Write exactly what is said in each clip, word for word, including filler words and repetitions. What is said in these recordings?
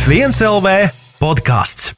viens L V podkāsts.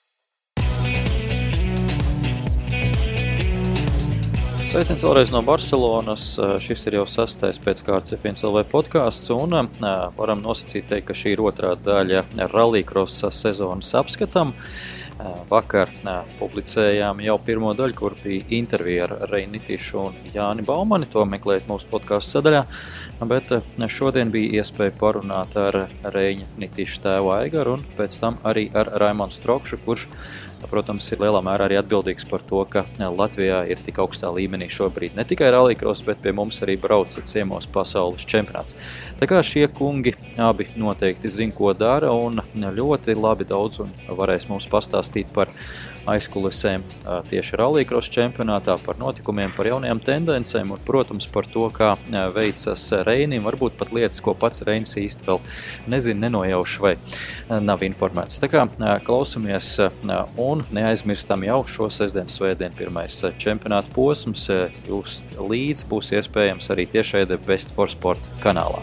Sveiciens vēlreiz no Barcelonas. Šis ir jau sastais pēckārtas F viens L V podkāsts, un varam nosacīt teikt, ka šī ir otrā daļa rallycrossa sezonas apskatam. Vakar publicējām jau pirmo daļu, kur bija intervija ar Reini Nitišu un Jāni Baumani. To meklēt mūsu podkāstu sadaļā, bet šodien bija iespēja parunāt ar Reini Nitišu tēvu Aigaru un pēc tam arī ar Raimondu Strokšu, kurš, protams, ir lielā mērā arī atbildīgs par to, ka Latvijā ir tik augstā līmenī šobrīd ne tikai rallycross, bet pie mums arī brauca ciemos pasaules čempionāts. Tā kā šie kungi abi noteikti zina, ko dara, un ļoti labi daudz un varēs mums pastāstīt par aizkulisēm tieši rallycross čempionātā, par notikumiem, par jaunajām tendencēm un, protams, par to, kā veicas Reinim, varbūt pat lietas, ko pats Reinis īsti vēl nezina, nenojauš vai nav informēts. Tā kā klausamies un neaizmirstam jau šo sestdienu svētdienu pirmais čempionāta posms. Jūs līdz būs iespējams arī tiešraidē Best for Sport kanālā.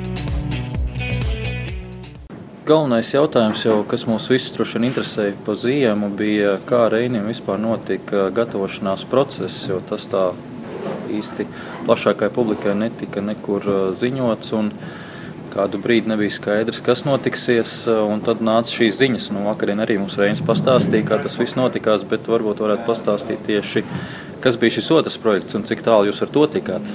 Galvenais jautājums jau, kas mūs visus droši vien interesēja pa ziemu, bija, kā Reinim vispār notika gatavošanās process, jo tas tā īsti plašākai publikai netika nekur ziņots, un kādu brīdi nebija skaidrs, kas notiksies, un tad nāca šīs ziņas. Nu, vakarien arī mums Reinis pastāstīja, kā tas viss notikās, bet varbūt varētu pastāstīt tieši, kas bija šis otrs projekts un cik tālu jūs ar to tikāt.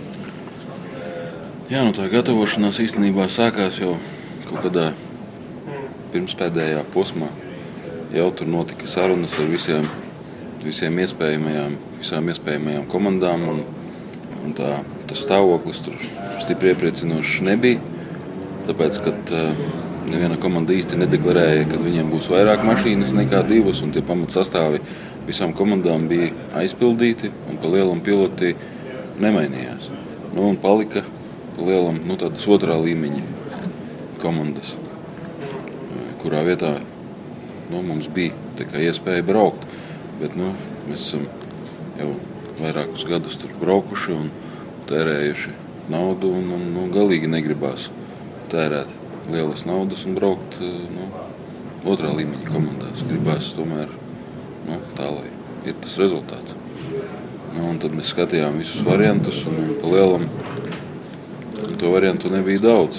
Jā, nu tā gatavošanās īstenībā sākās jau kaut kādā pirms pēdējā posmā. Jau tur notika sarunas ar visiem, visiem iespējamajām, visām iespējamajām komandām, un, un tā, tas stāvoklis tur stipri iepriecinošs nebija. Tāpēc, kad uh, neviena komanda īsti nedeklarēja, ka viņiem būs vairāk mašīnas nekā divas, un tie pamatsastāvi visām komandām bija aizpildīti, un pa lielam piloti nemainījās. Nu, un palika pa lielam, nu, tādas otrā līmeņa komandas, kurā vietā nu, mums bija tā kā iespēja braukt. Bet nu, mēs esam jau vairākus gadus tur braukuši un tērējuši naudu, un, un nu, galīgi negribās tērēt lielas naudas un braukt nu, otrā līmeņa komandās. Gribās tomēr nu, tā, lai ir tas rezultāts. Nu, un tad mēs skatījām visus variantus, un, un pa lielam un to variantu nebija daudz.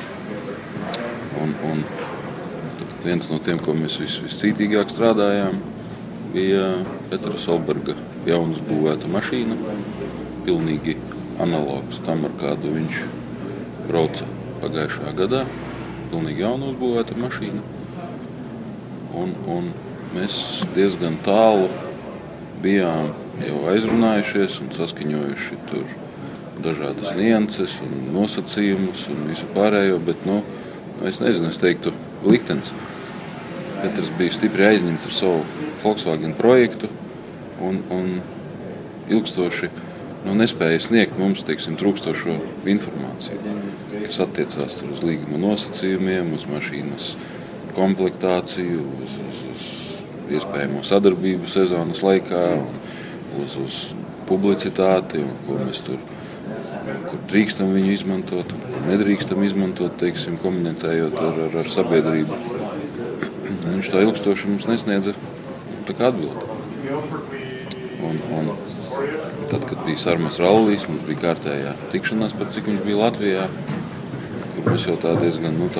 Un, un viens no tiem, ko mēs vis, viscītīgāk strādājām, bija Petra Solberga jaunas būvēta mašīna, pilnīgi analogs tam, ar kādu viņš brauca pagājušā gadā. Pilnīgi jauna uzbūvēta mašīna. Un, un mēs diezgan tālu bijām jau aizrunājušies un saskaņojuši tur dažādas nianses un nosacījumus un visu pārējo, bet, nu, es nezinu, es teiktu, liktenis. Petrs bija stipri aizņemts ar savu Volkswagen projektu un, un ilgstoši nu, nespēja sniegt mums, teiksim, trūkstošo informāciju, kas attiecās uz līguma nosacījumiem, uz mašīnas komplektāciju, uz, uz, uz iespējamo sadarbību sezonas laikā, uz, uz publicitāti, un ko mēs tur, kur drīkstam viņu izmantot, un kur nedrīkstam izmantot, teiksim, komunicējot ar, ar, ar sabiedrību. Viņš tā ilgstoši mums nesniedza tā kā atbildi. Un, un tad, kad bija Sarmas rallijas, mums bija kārtējā tikšanās par cik viņš bija Latvijā, kur mēs jau tā diezgan, nu tā,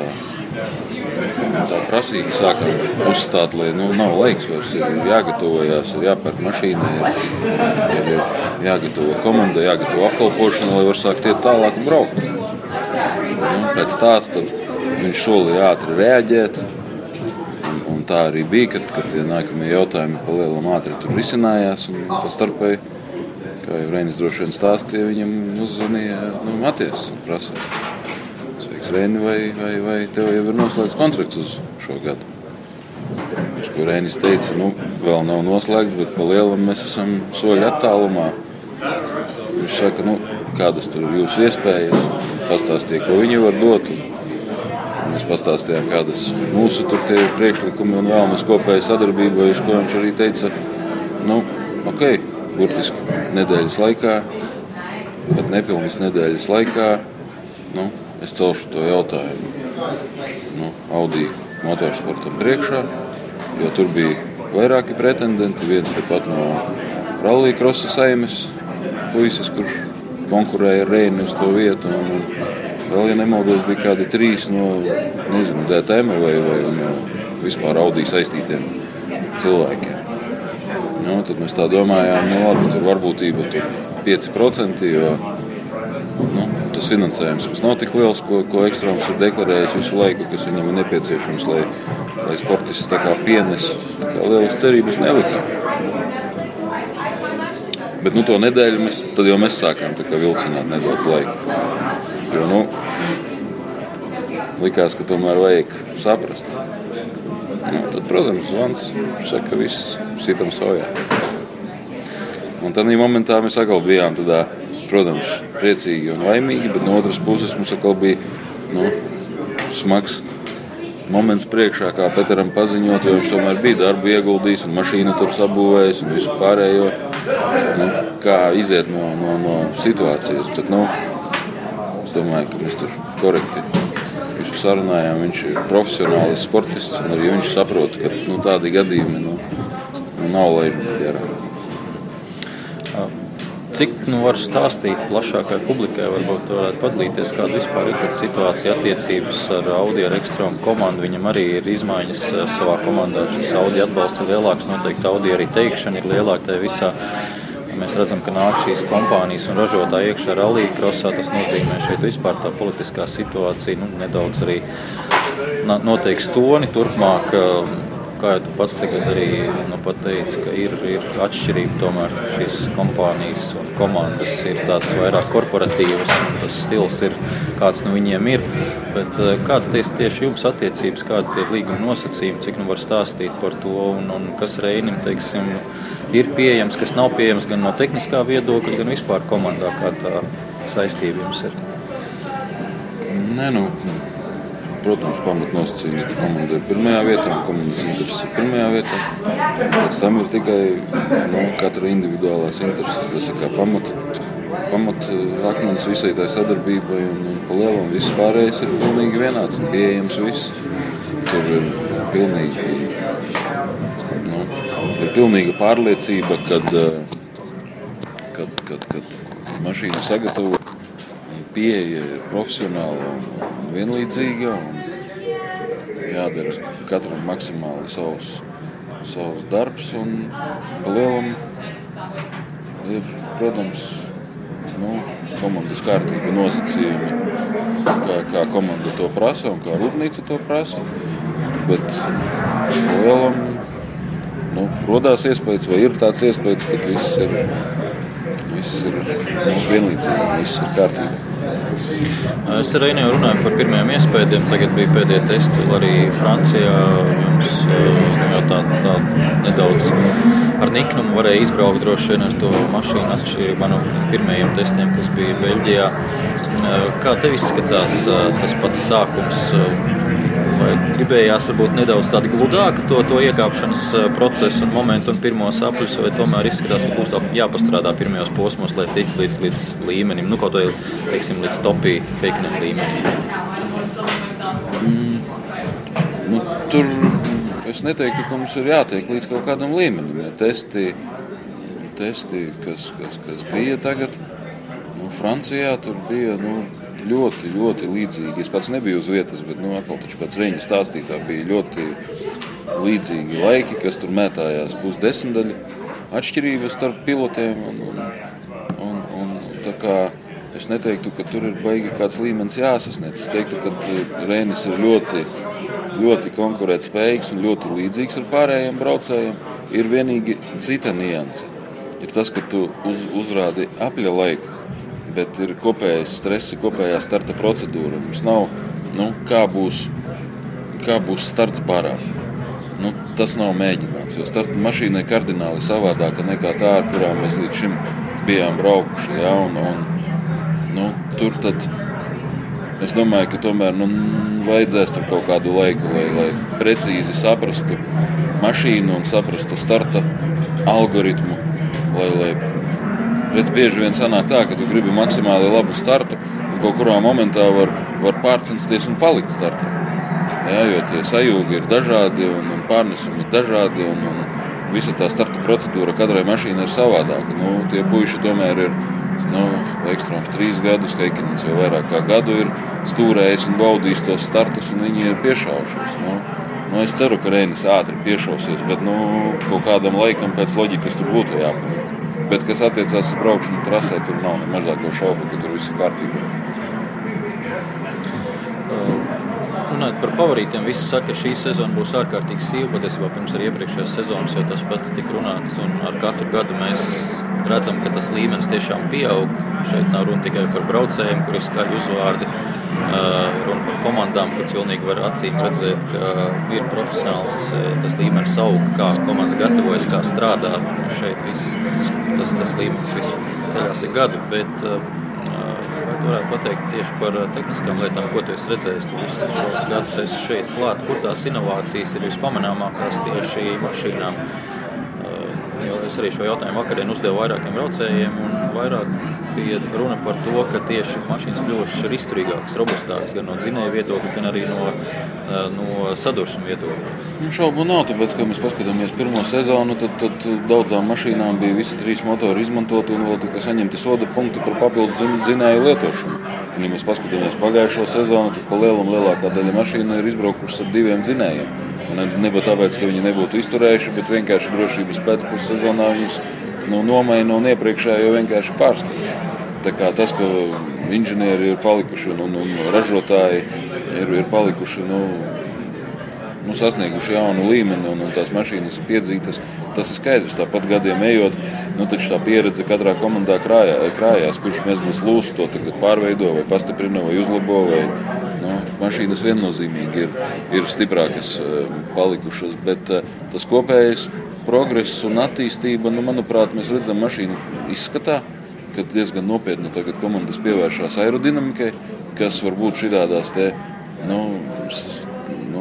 tā prasīgi sākām uzstāt, lai nu, nav laiks vairs, ir jāgatavojās, ir jāpērk mašīnai, ir, ir, ir jāgatavo komanda, jāgatavo apkalpošana, lai var sākt iet tālāk un braukt. Nu, pēc tās tad viņš solīja ātri reaģēt. Un tā arī bija, kad, kad tie nākamie jautājumi pa lielam ātri tur risinājās, un pa starpēji, kā jau Reinis droši vien stāstīja, viņam uzzvanīja nu, Matijas un prasīja, sveiks Reini, vai, vai, vai tev jau ir noslēgts kontrakts uz šo gadu? Viņš, ko Reinis teica, nu, vēl nav noslēgts, bet pa lielam mēs esam soļi attālumā. Viņš saka, nu, kādas tur ir jūsu iespējas, pastāstīja, ko viņi var dot. Un, Mēs pastāstījām, kādas mūsu tur tie priekšlikumi un vēlamies kopēja sadarbība, uz ko viņš arī teica, nu, ok, burtiski nedēļas laikā, pat nepilnas nedēļas laikā, nu, es celšu to jautājumu. Nu, Audi motorsportam priekšā, jo tur bija vairāki pretendenti. Viens tepat no Rallija krosa Saimes puisis, kurš konkurēja ar Reini uz to vietu. Un, un vēl, ja nemaldos, bija kādi trīs no, nezinu, D T M vai, vai no vispār Audi saistītiem cilvēkiem. Nu, tad mēs tā domājām, nu labi, tur varbūtība tur pieci procenti, jo nu, tas finansējums mums nav tik liels, ko, ko Ekstrāms ir deklarējis visu laiku, kas viņam ir nepieciešams, lai, lai sportists tā kā pienes. Tā kā lielas cerības nelikām. Bet nu, to nedēļu mēs, tad jau mēs sākām tā kā vilcināt nedaudz laiku. Jo, nu, likās, ka tomēr vajag saprast. Nu, tad, protams, zvans saka, ka viss sitam sojā. Un tādā momentā mēs atkal bijām tādā, protams, priecīgi un laimīgi, bet no otras puses mums atkal bija nu, smags moments priekšā, kā Peteram paziņot, jo viņš tomēr bija darbu ieguldījis un mašīnu tur sabūvējis un visu pārējo, nu, kā iziet no, no, no situācijas. Bet, nu, es domāju, ka mēs tur korekti visu sarunājām. Viņš ir profesionāls sportists un arī viņš saprot, ka nu, tādi gadījumi nu, nav laižami garā. Cik nu, var stāstīt plašākai publikai, varbūt varētu padalīties, kāda vispār ir situācija attiecības ar Audi, ar Ekstrāmu komandu. Viņam arī ir izmaiņas savā komandā. Šis Audi atbalsts ir lielāks, noteikti Audi arī teikšana ir lielāka tajā visā. Mēs redzam, ka nāk šīs kompānijas un ražotāji iekšā Rallija krosā. Tas nozīmē šeit vispār tā politiskā situācija nu, nedaudz arī noteiks toni turpmāk. Kā jau tu pats tagad arī nu, pat teici, ka ir, ir atšķirība tomēr šīs kompānijas un komandas ir tāds vairāk korporatīvas un tas stils ir, kāds nu viņiem ir. Bet kāds tieši jums attiecības, kādi tie līguma nosacījumi, cik nu var stāstīt par to un, un kas Reinim, teiksim, ir pieejams, kas nav pieejams gan no tehniskā viedokļa, gan vispār komandā, kā tā saistība jums ir? Nē, nu... Protams, pamatnosacījums, ka komanda ir pirmajā vietā un komandas intereses ir pirmajā vietā. Pēc tam ir tikai nu, katra individuālās intereses. Tas ir kā pamat, pamat akmens visai tai sadarbībai un, un pa lielam viss pārējais ir pilnīgi vienāds un pieejams viss. Tur ir pilnīgi, nu, ir pilnīga pārliecība, kad, kad, kad, kad mašīna sagatavo. Pieeja ir profesionāla un vienlīdzīga un jādara katram maksimāli savs, savs darbs un pa lielam ir, protams, nu, komandas kārtība nosacījumi, kā, kā komanda to prasa un kā rūpnīca to prasa, bet pa lielam nu, rodās iespējas vai ir tāds iespējas, ka viss ir, viss ir nu, vienlīdzīgi, viss ir kārtībā. Es ar Reini jau runāju par pirmajiem iespējām. Tagad bija pēdējie testi arī Francijā. Jums jau tā, tā nedaudz ar niknumu varēja izbraukt droši vien ar to mašīnu atšķirībā no pirmajiem testiem, kas bija Beļģijā. Kā tev izskatās tas pats sākums? Vai gribējās varbūt nedaudz tādu gludāku to, to iekāpšanas procesu un momentu un pirmos apļus, vai tomēr izskatās, ka būs tā jāpastrādā pirmajos posmos, lai tik līdz, līdz līmenim, nu kaut vai, teiksim, līdz topī Peikinem līmenim? Mm, nu, tur es neteiktu, ka mums ir jātiek līdz kaut kādam līmenim. Ja testi, testi kas, kas, kas bija tagad, nu, Francijā tur bija, nu, ļoti, ļoti līdzīgi. Es pats nebiju uz vietas, bet nu, atkal taču pēc Reņa stāstītā bija ļoti līdzīgi laiki, kas tur mētājās pusdesmitaļu atšķirības starp pilotiem. Un, un, un, un, tā kā es neteiktu, ka tur ir baigi kāds līmenis jāsasniedz. Es teiktu, ka Reņas ir ļoti, ļoti konkurētspējīgs un ļoti līdzīgs ar pārējiem braucējiem. Ir vienīgi cita nianse. Ir tas, ka tu uz, uzrādi apļa laiku, bet ir kopējais stresi, kopējā starta procedūra. Mums nav, nu, kā būs, kā būs starts barā. Nu, tas nav mēģināts, jo starta mašīna ir kardināli savādāka nekā tā, ar kurām mēs līdz šim bijām braukuši. Ja? Un, un, nu, tur tad, es domāju, ka tomēr nu, vajadzēs tur kaut kādu laiku, lai, lai precīzi saprastu mašīnu un saprastu starta algoritmu, lai, lai redz, bieži vien sanāk tā, ka tu gribi maksimāli labu startu un kaut kurā momentā var, var pārcensties un palikt startā. Jā, jo tie sajūgi ir dažādi un, un pārnesumi ir dažādi. Un, un visa tā starta procedūra katrai mašīnai ir savādāka. Nu, tie puiši tomēr ir nu, Ekstrāms trīs gadus, Heikinens jau vairāk kā gadu ir stūrējis un baudījis tos startus, un viņi ir piešaušies. Nu, nu, es ceru, ka Reinis ātri piešausies, bet nu, kaut kādam laikam pēc loģikas tur būtu jāpaiet. Bet, kas attiecās uz braukšanu trasē, tur nav ne mazāko šaubu, ka tur viss ir kārtībā. Runājot par favorītiem, visi saka, ka šī sezona būs ārkārtīgi sīva, patiesībā pirms arī iepriekšējās sezonas jau tas pats tika runāts, un ar katru gadu mēs redzam, ka tas līmenis tiešām pieaug. Šeit nav runa tikai par braucējiem, kur ir skaļi uzvārdi, runa par komandām, kur pilnīgi var acīm redzēt, ka ir profesionāls tas līmenis aug, kā komandas gatavojas, kā strādā. Šeit viss, tas, tas līmenis visu ceļās ir gadu, bet vai tu varētu pateikt tieši par tehniskām lietām, ko tu esi redzējis? Tu visus šos gadus esi šeit klāt, kur tās inovācijas ir vispamanāmākās tieši mašīnām? Jo es arī šo jautājumu vakarien uzdevu vairākiem braucējiem, un vairāk bija runa par to, ka tieši mašīnas kļuvušas ir izturīgākas, robustākas, gan no dzinēja viedokļa, gan arī no, no sadursuma viedokļa. Nu, šaubu nav, tāpēc, ka mēs paskatāmies pirmo sezonu, tad, tad daudzām mašīnām bija visi trīs motori izmantot un vēl tikai saņemti soda punkti par papildus dzinēju lietošanu. Un, ja mēs paskatāmies pagājušo sezonu, tad pa lielam lielākā daļa mašīna ir izbraukušas ar diviem dzinējiem. Un ne tāpēc, ka viņi nebūtu izturējuši, bet vienkārši drošības pēc pussezonā viņus nu, nomaina un iepriekšējo vienkārši pārskata. Tā kā tas, ka inženieri ir palikuši un, un, un ražotāji ir, ir palikuši, nu, nu, sasnieguši jaunu līmeni un, un tās mašīnas ir piedzītas, tas ir skaidrs. Tāpat gadiem ejot, nu, taču tā pieredze katrā komandā krājā, krājās, kurš mezglas lūsu to tagad pārveido vai pastiprina vai uzlabo. Vai, nu, mašīnas viennozīmīgi ir, ir stiprākas palikušas, bet tas kopējais progress un attīstība, nu, manuprāt, mēs redzam mašīnu izskatā, ka diezgan nopietni tagad komandas pievēršās aerodinamikai, kas varbūt šitādās te, nu, nu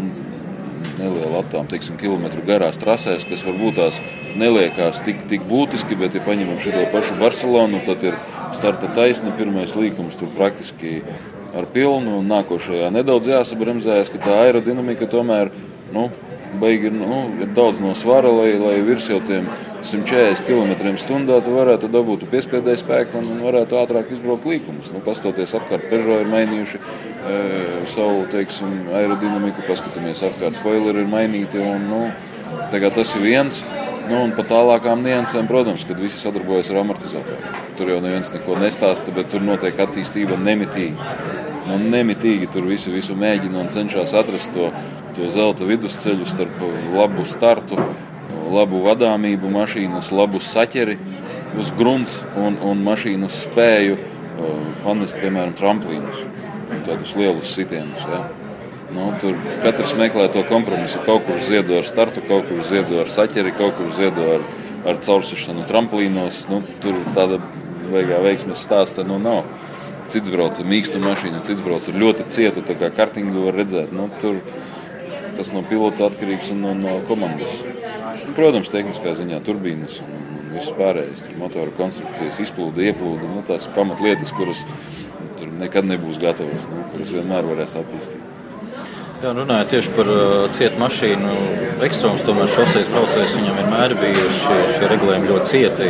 neliela attām, teiksim, kilometru garās trasēs, kas varbūt tās neliekās tik, tik būtiski, bet, ja paņemam šito pašu Barcelonu, tad ir starta taisna, pirmais līkums tur praktiski ar pilnu, un nākošajā nedaudz jāsabremzējas, ka tā aerodinamika tomēr, nu, baigi, nu, ir daudz no svara, lai, lai virs jau tiem simt četrdesmit kilometriem stundā tu varētu dabūt piespiedēju spēku un varētu ātrāk izbraukt līkumus. Nu, pastoties apkārt, Peugeot ir mainījuši e, savu, teiksim, aerodinamiku, paskatāmies apkārt, spoileri ir mainīti, un, nu, tagad tas ir viens. Nu, un par tālākām niansēm, protams, kad visi sadarbojas ar amortizatoru. Tur jau neviens neko nestāsta, bet tur notiek attīstība nemitīgi. Nu, nemitīgi tur visi visu mēģina un cenšas atrast to, to zelta vidusceļu starp labu startu, labu vadāmību, mašīnas labu saķeri uz grunts un, un mašīnas spēju panest, piemēram, tramplīnus, tādus lielus sitienus. Ja? Nu, tur katrs meklē to kompromisu. Kaut kur ziedo ar startu, kaut kur ziedo ar saķeri, kaut kur ziedo ar, ar caursišanu tramplīnos. Nu, tur tāda beigā veiksmes stāsta nu, nav. Cits brauc ar mīkstu mašīnu, cits brauc ar ļoti cietu, tā kā kartingu var redzēt. Nu, tur tas no pilota atkarīgs un no, no komandas. Protams, tehniskā ziņā turbīnas un, un viss pārējais. Tur motora konstrukcijas izplūda, ieplūda. Nu, tās ir pamatlietas, kuras tur nekad nebūs gatavas, nu, kuras vienmēr varēs attīstīt. Jā, runājot tieši par uh, cietu mašīnu, Ekstrāms tomēr šoseis braucējs, viņam vienmēr bija šie, šie regulējumi ļoti cieti.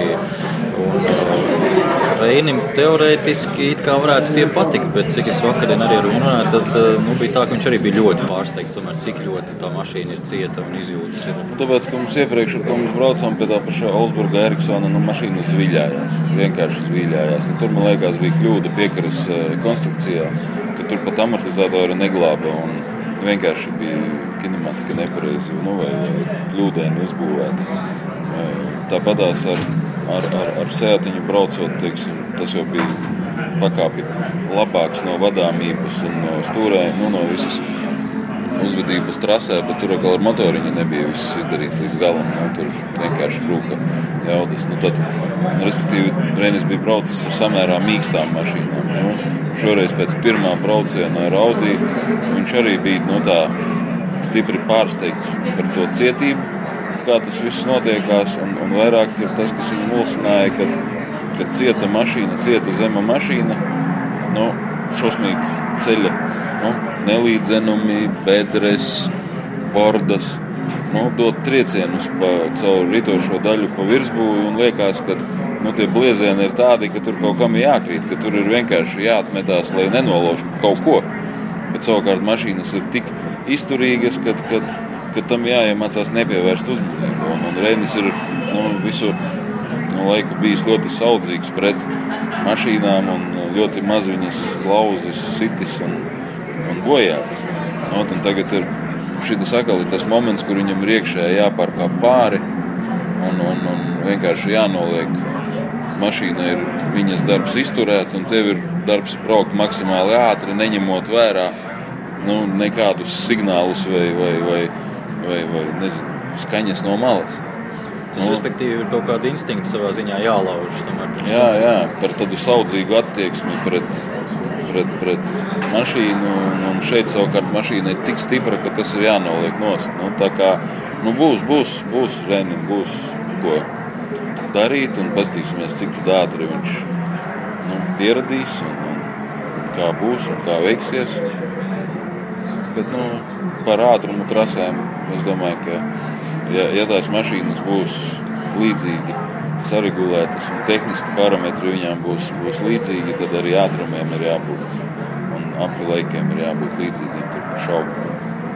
Un, uh, Reinim teorētiski it kā varētu tie patikt, bet cik es vakarien arī ar viņu runāju, tad uh, nu, bija tā, ka viņš arī bija ļoti pārsteigts, tomēr cik ļoti tā mašīna ir cieta un izjūtas ir. Tāpēc, ka mums iepriekš, ar ko mēs braucām pie tā pašā Olsburga Eriksona, nu, mašīna zviļājās, vienkārši zviļājās. Nu, tur, man liekas, bija kļūda piekaras konstrukcijā, ka tur pat amortizatori neglāba un vienkārši bija kinematika nepareizi, nu, vai, vai kļūdaini uzbūvēta. Tāpatās ar, ar, ar, ar Seatiņu braucot, teiksim, tas jau bija pakāpi labāks no vadāmības un no stūrēm, nu, no visas uzvedības trasē, bet tur ar motoriņu nebija viss izdarīts līdz galam, nu, tur vienkārši trūka jaudas. Nu, tad, respektīvi, Reinis bija braucis ar samērā mīkstām mašīnām. Nu, šoreiz pēc pirmā brauciena ar Audi viņš arī bija nu, tā stipri pārsteigts par to cietību, kā tas viss notiekās, un, un vairāk ir tas, kas viņu mulsināja, kad, kad cieta mašīna, cieta zema mašīna, nu, šausmīgi ceļa nu, nelīdzenumi, bedres, bordas, nu, dot triecienus pa, caur ritošo daļu pa virsbūvi un liekas, ka nu, tie bliezieni ir tādi, ka tur kaut kam jākrīt, ka tur ir vienkārši jāatmetās, lai nenolauž kaut ko. Bet savukārt mašīnas ir tik izturīgas, kad, kad, kad tam jāiemācās nepievērst uzmanību. Un, un Reinis ir nu, visu nu, laiku bijis ļoti saudzīgs pret mašīnām un ļoti maz viņas lauzis, sitis un, un bojājas. Nu, un tagad ir šitas atkal ir tas moments, kur viņam ir iekšēji jāpārkāp pāri un, un, un vienkārši jānoliek. Mašīna ir viņas darbs izturēt, un tev ir darbs braukt maksimāli ātri, neņemot vērā nu, nekādus signālus vai, vai, vai, vai, vai nezinu, skaņas no malas. Tas, nu, respektīvi, ir kaut kāda instinkta savā ziņā jālauž. Tomēr, jā, jā, par tādu saudzīgu attieksmi pret, pret, pret mašīnu, un šeit savukārt mašīna ir tik stipra, ka tas ir jānoliek nost. Nu, tā kā, nu, būs, būs, būs Reinim, būs ko darīt, un paskatīsimies, cik ātri viņš nu, pieradīs, un, un, un kā būs, un kā veiksies. Bet, nu, par ātrumu trasēm, es domāju, ka, ja, ja tās mašīnas būs līdzīgi saregulētas un tehniski parametri viņām būs, būs līdzīgi, tad arī ātrumiem ir jābūt, un apli laikiem ir jābūt līdzīgiem, tur par šaubu.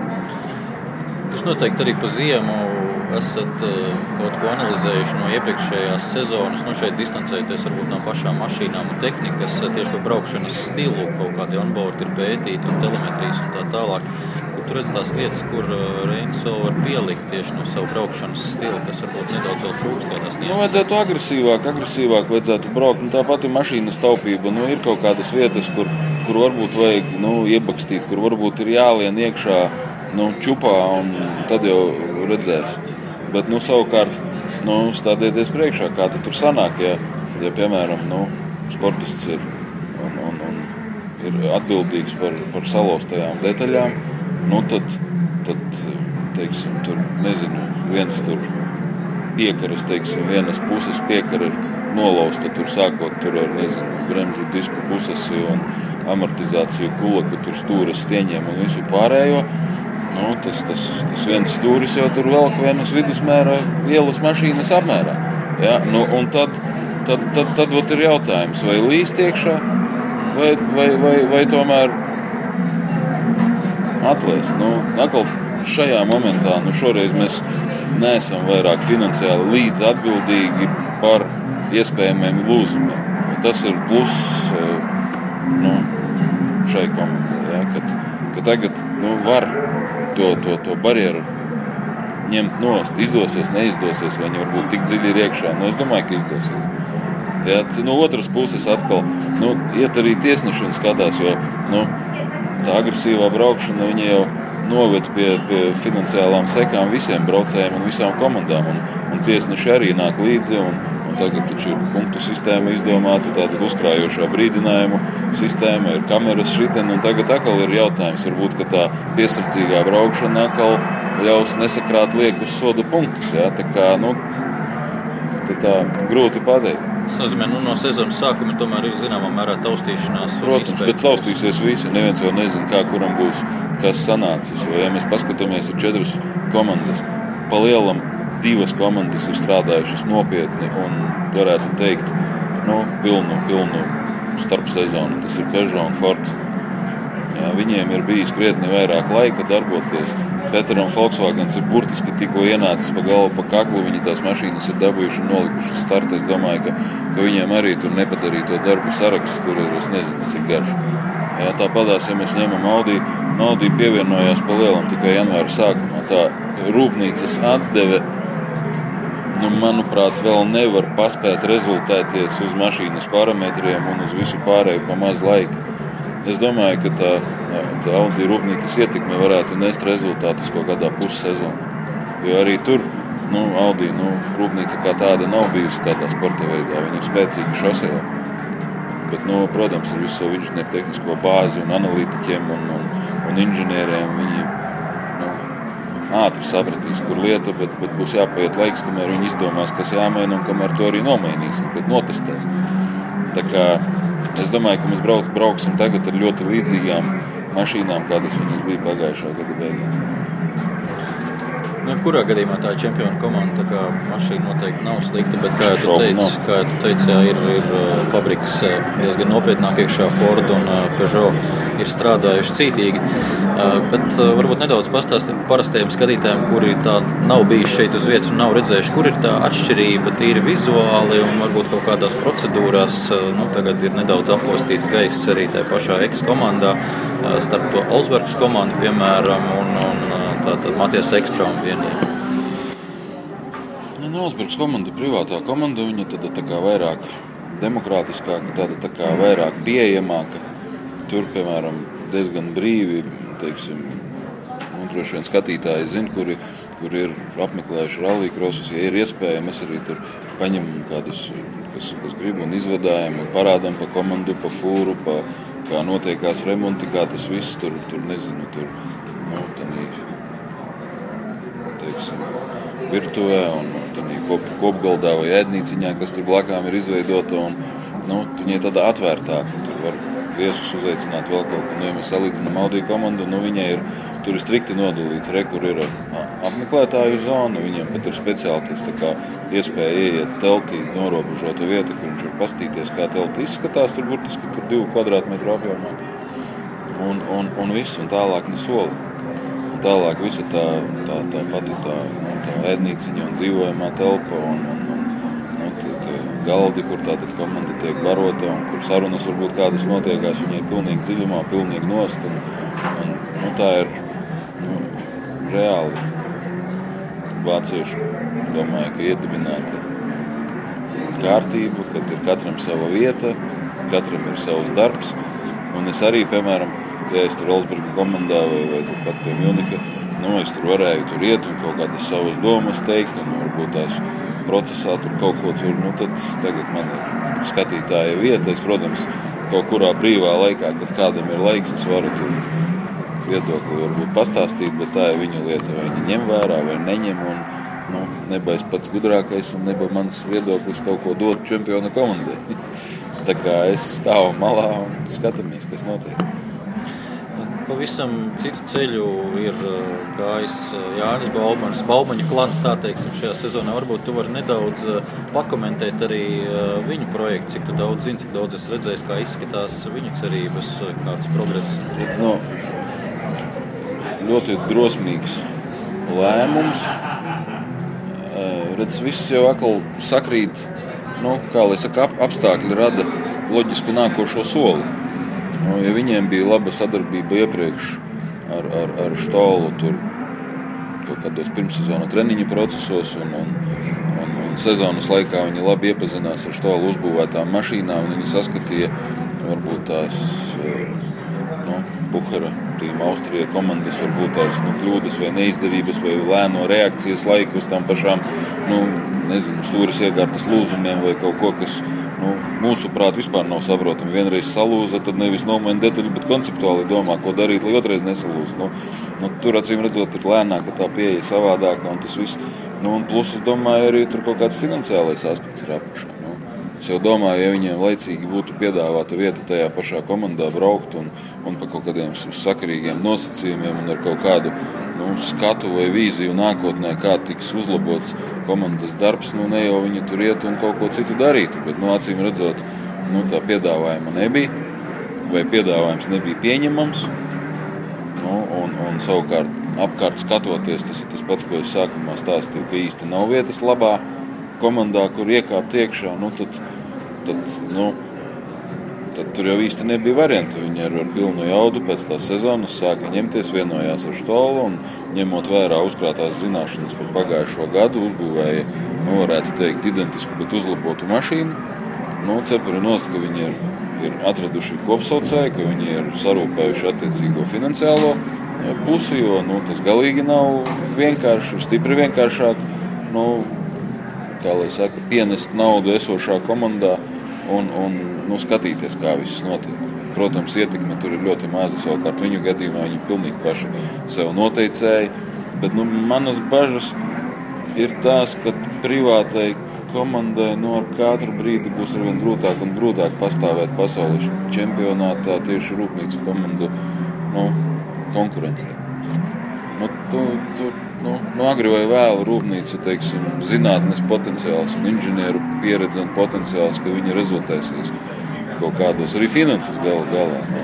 Jūs noteikti arī pa ziemu esat kaut ko analizējuši no iepriekšējās sezonas, nu šeit distancēties varbūt no pašām mašīnām un tehnikas, tieši par braukšanas stilu, kaut kādi onboard ir pētīti un telemetrijas un tā tālāk. Kur tu redz tās lietas, kur Reinis vēl var pielikt tieši no savu braukšanas stilu, kas varbūt nedaudz vēl trūkst vai tās nianses? Nu, vajadzētu agresīvāk, agresīvāk vajadzētu braukt. Nu, tā pati mašīnas taupība, nu, ir kaut kādas vietas, kur, kur varbūt vajag nu, iebakstīt, kur varbūt ir jālien iekšā nu, čupā, un tad jau redzēs. Bet, nu, savukārt, nu, stādieties priekšā, kā tur sanāk, ja, ja piemēram, nu, sportists ir, un, un, un ir atbildīgs par, par salauztajām detaļām, nu, tad, tad, teiksim, tur, nezinu, viens tur piekaras, teiksim, vienas puses piekara ir nolausta, tur sākot tur ar, nezinu, bremžu disku pusesi un amortizāciju kulaku, tur stūras stieņiem un visu pārējo. Nu, tas, tas, tas viens stūris jau tur velk vienas vidusmēra ielas mašīnas apmērā. Ja? Nu, un tad, tad, tad, tad ot ir jautājums, vai līst iekšā, vai, vai, vai, vai tomēr atlaist. Nu, atkal šajā momentā, nu, šoreiz mēs neesam vairāk finansiāli līdz atbildīgi par iespējamiem lūzumiem. Tas ir plus nu, šai komandai, ja? kad, kad tagad nu, var To, to, to barjeru ņemt nost, izdosies, neizdosies, vai viņi varbūt tik dziļi ir iekšā. Nu, es domāju, ka izdosies. Ja, no otras puses atkal, nu, iet arī tiesneši un skatās, jo nu, tā agresīvā braukšana, viņa jau noved pie, pie finansiālām sekām visiem braucējiem un visām komandām, un, un tiesneši arī nāk līdzi, un, un tagad taču ir punktu sistēma izdomāta, tāda uzkrājošā brīdinājumu sistēma, ir kameras šiten, un tagad atkal ir jautājums, varbūt, ka tā piesardzīgā braukšana atkal ļaus nesakrāt liekus sodu punktus, ja? Tā kā, nu, tā grūti pateikt. Tas nozīmē, nu, no sezonas sākuma tomēr ir zināmā mērā taustīšanās. Protams, bet taustīsies visi, neviens jau nezina, kā kuram būs, kas sanācis, jo, ja mēs paskatāmies, ir četras komandas, pa lielam divas komandas ir strādājušas nopietni un varētu teikt, nu, pilnu, pilnu starpsezonu. Tas ir Peugeot un Ford. Jā, viņiem ir bijis krietni vairāk laika darboties. Peter un Volkswagens ir burtiski tikko ienācis pa galvu, pa kaklu. Viņi tās mašīnas ir dabūjuši un nolikuši startu. Es domāju, ka, ka viņiem arī tur nepadarīja to darbu saraksts. Tur ir, es nezinu, cik garš. Jā, tāpadās, ja mēs ņemam Audi, Audi pievienojās pa lielam tikai janvāra sākumā. Tā rūpnīcas atdeve, nu, manuprāt, vēl nevar paspēt rezultēties uz mašīnas parametriem un uz visu pārēju pa maz laika. Es domāju, ka tā, tā Audi rūpnīcas ietekme varētu nest rezultātus kaut kādā pussezonā. Jo arī tur nu, Audi nu, rūpnīca kā tāda nav bijusi tādā sporta veidā. Viņa ir spēcīga šosejā. Bet, nu, protams, ar visu savu inženieru tehnisko bāzi un analītiķiem un, un, un inženieriem viņi nu, ātri sapratīs, kur lieta, bet, bet būs jāpaiet laiks, kamēr viņi izdomās, kas jāmaina un kamēr to arī nomainīsim, kad notestēs. Tā kā es domāju, ka mēs brauc, brauksim tagad ar ļoti līdzīgām mašīnām, kādas viņas bija pagājušā gada beigās. Nu, kurā gadījumā tā ir čempionu komanda, tā kā mašīna noteikti nav slikta, bet kā tu teici, kā tu teici, jā, ir, ir fabriks diezgan nopietnāk iekšā, Ford un Peugeot ir strādājuši cītīgi. Bet varbūt nedaudz pastāstīt parastajiem skatītājiem, kuri tā nav bijuši šeit uz vietas un nav redzējuši, kur ir tā atšķirība tīri vizuāli un varbūt kaut kādās procedūrās. Nu, tagad ir nedaudz apostīts gaiss arī tajā pašā X-komandā starp to Olsbergas komandu, piemēram, un, un tātad Matijas Ekstrāma vienība. Nu, Olsbergas komanda ir privātā komanda, viņa tad tā kā vairāk demokrātiskāka, tāda tā kā vairāk pieejamāka. Tur, piemēram, diezgan brīvi, teiksim, nu, droši vien skatītāji zina, kuri, kuri ir apmeklējuši rallycrossus. Ja ir iespēja, mēs arī tur paņemam kādus, kas, kas grib un izvadājam un parādām pa komandu, pa fūru, pa, kā notiekās remonti, kā tas viss tur, tur nezinu, tur, nu, tanī, teiksim, virtuvē un, un tanī kop, kopgaldā vai ēdnīciņā, kas tur blakām ir izveidota un, nu, viņai tādā atvērtāka, tur var viesus uzaicināt vēl kaut ko. Nu, ja mēs salīdzinām Audi komandu, nu, viņai ir, tur ir strikti nodalīts, re, kur ir apmeklētāju zona, viņiem pat ir speciāli tā kā iespēja ieiet teltī, norobežota vieta, kur viņš var pastīties, kā telti izskatās, tur burtiski tur divu kvadrātmetru apjomā. Un, un, un viss, un tālāk ne soli. Un tālāk visa tā, tā, tā pati tā, nu, tā ēdnīciņa un dzīvojamā telpa un, un, un nu, tie, tie galdi, kur tātad komanda tiek barota un kur sarunas varbūt kādas notiekās, viņai pilnīgi dziļumā, pilnīgi nost. Un, un, nu, tā ir nu, reāli vāciešu, domāju, ka iedibināta kārtība, kad ir katram sava vieta, katram ir savs darbs. Un es arī, piemēram, ja es tur Olsberga komandā vai, vai tur pat pie Mjunika, nu, es tur varēju tur iet un kaut kādas savas domas teikt un varbūt tās procesā tur kaut ko tur, nu tad tagad man ir skatītāja vieta. Es, protams, kaut kurā brīvā laikā, kad kādam ir laiks, es varu tur viedokli varbūt pastāstīt, bet tā ir viņa lieta, vai viņa ņem vērā vai neņem un, nu, neba es pats gudrākais un neba mans viedoklis kaut ko dot čempiona komandai. Tā kā es stāvu malā un skatāmies, kas notiek. Pavisam citu ceļu ir gājis Jānis Baumanis, Baumaņa klans, tā teiksim, šajā sezonā. Varbūt tu vari nedaudz pakomentēt arī viņu projektu, cik tu daudz zini, cik daudz es redzēju, kā izskatās viņu cerības, kāds progress. Redz, no, ļoti drosmīgs lēmums. Redz, viss jau atkal sakrīt, nu, kā lai saka, ap, apstākļi rada loģisku nākošo soli. Nu, ja viņiem bija laba sadarbība iepriekš ar, ar, ar Štolu tur kaut kādos pirmssezonu treniņu procesos un, un, un, un sezonas laikā viņi labi iepazinās ar Štolu uzbūvētām mašīnām un viņi saskatīja varbūt tās nu, Buhara tīma Austrijā komandas varbūt tās nu, kļūdas vai neizdarības vai lēno reakcijas laiku uz tām pašām nu, nezinu, stūres iekārtas lūzumiem vai kaut ko, kas nu, mūsuprāt vispār nav saprotami. Vienreiz salūza, tad nevis nomaina detaļu, bet konceptuāli domā, ko darīt, lai otrais nesalūst. Nu, nu, tur acīm redzot ir lēnāka tā pieeja savādākā un tas viss. Nu, un plus, es domāju, arī tur kaut kāds finansiālais aspekts ir apakšā. Nu, es jau domāju, ja viņiem laicīgi būtu piedāvāta vieta tajā pašā komandā braukt un, un pa kaut kādiem sakarīgiem nosacījumiem un ar kaut kādu nu, skatu vai vīziju nākotnē, kā tiks uzlabots komandas darbs, nu ne jau viņi tur iet un kaut ko citu darītu, bet nu, acīm redzot, nu, tā piedāvājuma nebija, vai piedāvājums nebija pieņemams, nu, un, un savukārt apkārt skatoties, tas ir tas pats, ko es sākumā stāstīju, ka īsti nav vietas labā komandā, kur iekāpt iekšā, nu, tad, tad, nu, tad tur jau īsti nebija varianti. Viņi ar, ar pilnu jaudu pēc tās sezonas sāka ņemties, vienojās ar Štolu un ņemot vērā uzkrātās zināšanas par pagājušo gadu, uzbūvēja, nu, varētu teikt, identisku, bet uzlabotu mašīnu. Nu, cepuri nost, ka viņi ir, ir atraduši kopsaucēju, ka viņi ir sarūpējuši attiecīgo finansiālo pusi, jo nu, tas galīgi nav vienkārši, ir stipri vienkāršāk, nu, kā lai saka, pienest naudu esošā komandā un, un nu, skatīties, kā viss notiek. Protams, ietekme tur ir ļoti maza, savukārt viņu gadījumā viņi pilnīgi paši sev noteicēja, bet nu, manas bažas ir tās, ka privātai komandai nu, ar katru brīdi būs arvien grūtāk un grūtāk pastāvēt pasaules čempionātā tieši rūpnīcu komandu nu, konkurencē. Nu, tu, tu, nu, nu, agri vai vēlu rūpnīcu, teiksim, zinātnes potenciāls un inženieru pieredze un potenciāls, ka viņi rezultēsies kaut kādos, arī finanses galu galā. Nu.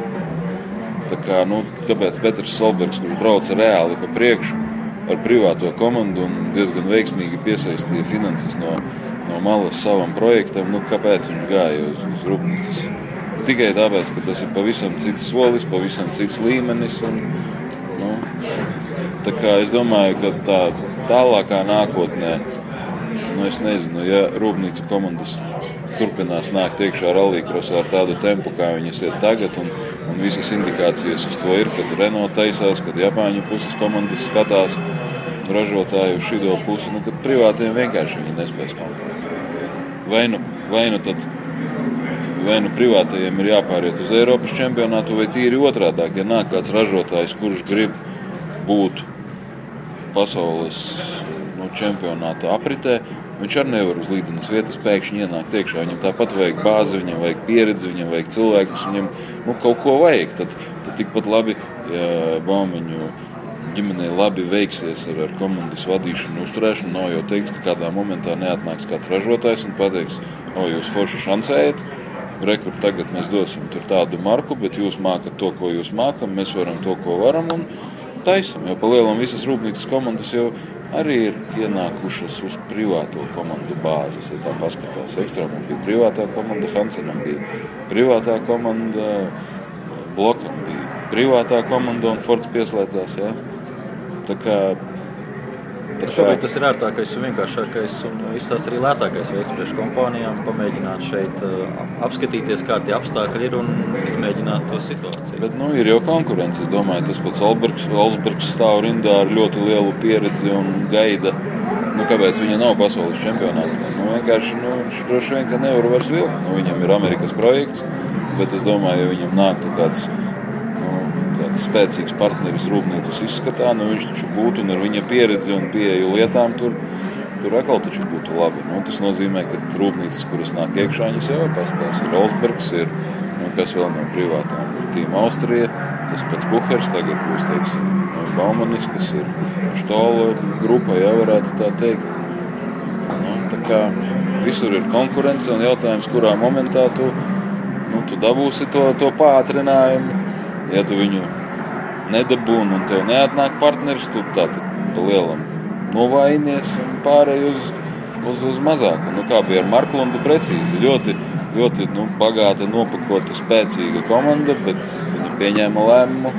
Tā kā, nu, kāpēc Petrs Solbergs, kurš brauca reāli pa priekšu ar privāto komandu un diezgan veiksmīgi piesaistīja finanses no, no malas savam projektam, nu, kāpēc viņš gāja uz, uz rūpnīcas? Tikai tāpēc, ka tas ir pavisam cits solis, pavisam cits līmenis. Un, nu, tā kā es domāju, ka tā tālākā nākotnē, nu, es nezinu, ja rūpnīca komandas turpinās nākt iekšā rallycrossā ar tādu tempu, kā viņas iet tagad, un, un visas indikācijas uz to ir, kad Renault taisās, kad Japāņu puses komandas skatās ražotāju uz šido pusi, nu, kad privātiem vienkārši viņi nespēs konkurēt. Vai nu, vai nu tad, vai nu privātajiem ir jāpāriet uz Eiropas čempionātu, vai tīri otrādāk, ja nāk kāds ražotājs, kurš grib būt pasaules nu, čempionāta apritē, viņš arī nevar uz līdzenas vietas pēkšņi ienākt iekšā. Viņam tāpat vajag bāzi, viņam vajag pieredzi, viņam vajag cilvēkus, viņam nu, kaut ko vajag. Tad, tad tikpat labi, ja Baumiņu ģimenei labi veiksies ar, ar komandas vadīšanu, uzturēšanu, nav jau teikts, ka kādā momentā neatnāks kāds ražotājs un pateiks, o, jūs forši šancējat, rekur, tagad mēs dosim tur tādu marku, bet jūs mākat to, ko jūs mākam, mēs varam to, ko varam un taisam. Jo pa lielam visas rūpnīcas komandas jau arī ir ienākušas uz privāto komandu bāzes. Ja tā paskatās, Ekstrāmam bija privātā komanda, Hansenam bija privātā komanda, Blokam bija privātā komanda un Fords pieslēdzās. Ja? Tā kā, tā kā... Šobrīd tas ir ērtākais un vienkāršākais un viss tās arī lētākais veids priekš kompānijām pamēģināt šeit apskatīties, kādi apstākļi ir un izmēģināt to situāciju. Bet nu, ir jau konkurence. Es domāju, tas pats Albergs, Albergs stāv rindā ar ļoti lielu pieredzi un gaida, nu, kāpēc viņa nav pasaules čempionātā. Nu, vienkārši, nu, viņš droši vien, ka nevar vairs vilkt. Nu, viņam ir Amerikas projekts, bet es domāju, ja viņam nāktu kāds spēcīgs partneris rūpnīcas izskatā, nu viņš taču būtu un ar viņa pieredzi un pieeju lietām tur, tur atkal taču būtu labi. Nu, tas nozīmē, ka rūpnīcas, kuras nāk iekšā, viņas jau ir pastāvs. Ir Olsbergs, ir, nu, kas vēl no privātām, ir Tīma Austrija, tas pats Buhers, tagad būs, teiksim, Baumanis, kas ir Štola grupa, ja varētu tā teikt. Nu, tā kā visur ir konkurence un jautājums, kurā momentā tu, nu, tu dabūsi to, to pātrinājumu. Ja tu viņu nedabūni un tev neatnāk partneris, tu tā tad pa lielam novājinies un pārēj uz, uz, uz mazāku. Nu, kā bija ar Marklundu precīzi. Ļoti, ļoti nu, bagāta, nopakota, spēcīga komanda, bet viņa pieņēma lēmumu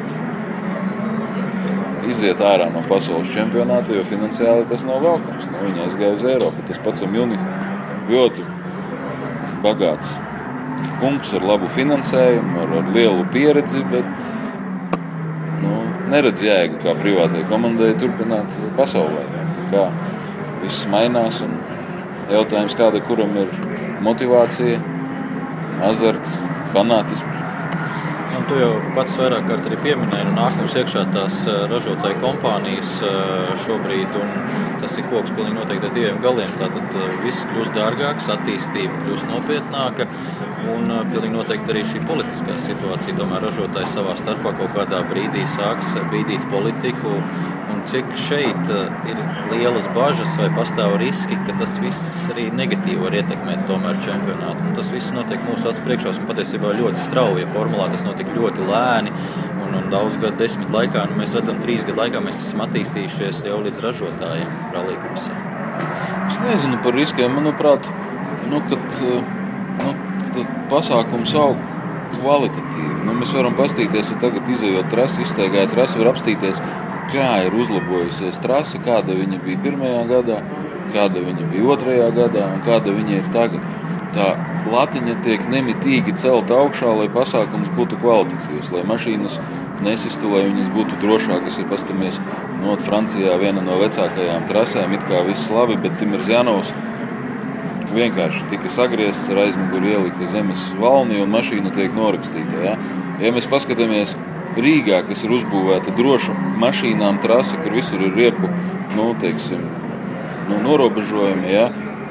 iziet ārā no pasaules čempionāta, jo finansiāli tas nav velkams. Nu, viņa aizgāja uz Eiropu. Tas pats ar Munihu. Ļoti bagāts kungs ar labu finansējumu, ar, ar lielu pieredzi, bet nu, neredz jēgu kā privātai komandai turpināt pasaulē. Tā kā viss mainās un jautājums, kāda kuram ir motivācija, azarts, fanātisms. Un tu jau pats vairāk kārt arī pieminēji, un nāk mums iekšā tās ražotāju kompānijas šobrīd, un tas ir koks pilnīgi noteikti ar diviem galiem. Tātad viss kļūst dārgāks, attīstība kļūst nopietnāka, un pilnīgi noteikti arī šī politiskā situācija. Tomēr ražotāji savā starpā kaut kādā brīdī sāks bīdīt politiku, un cik šeit ir lielas bažas vai pastāv riski, ka tas viss arī negatīvi var ietekmēt tomēr čempionātu. Un tas viss notiek mūsu acu priekšā, un patiesībā ļoti strauji. Formulā tas notiek ļoti lēni, un, un daudz gadu desmit laikā, nu mēs redzam, trīs gadu laikā mēs esam attīstījušies jau līdz ražotājiem rallycrossā. Es nezinu par riskiem, manuprāt, nu, kad, nu, kad pasākums aug kvalitatīvi. Nu, mēs varam pastīties, ja tagad izejot trasi, izsteigājot trasi, var apstīties, kā ir uzlabojusies trasa, kāda viņa bija pirmajā gadā, kāda viņa bija otrajā gadā un kāda viņa ir tagad. Tā latiņa tiek nemitīgi celta augšā, lai pasākums būtu kvalitatīvs, lai mašīnas nesistu, lai viņas būtu drošākas. Ja pastamies, no Francijā viena no vecākajām trasēm, it kā viss labi, bet Timers Janovs vienkārši tika sagriezts ar aizmuguri, ielika zemes valni un mašīna tiek norakstīta. Ja, ja mēs paskatāmies Rīgā, kas ir uzbūvēta droša mašīnām trasa, kur visur ir riepu, nu, teiksim, nu, norobežojumi, ja,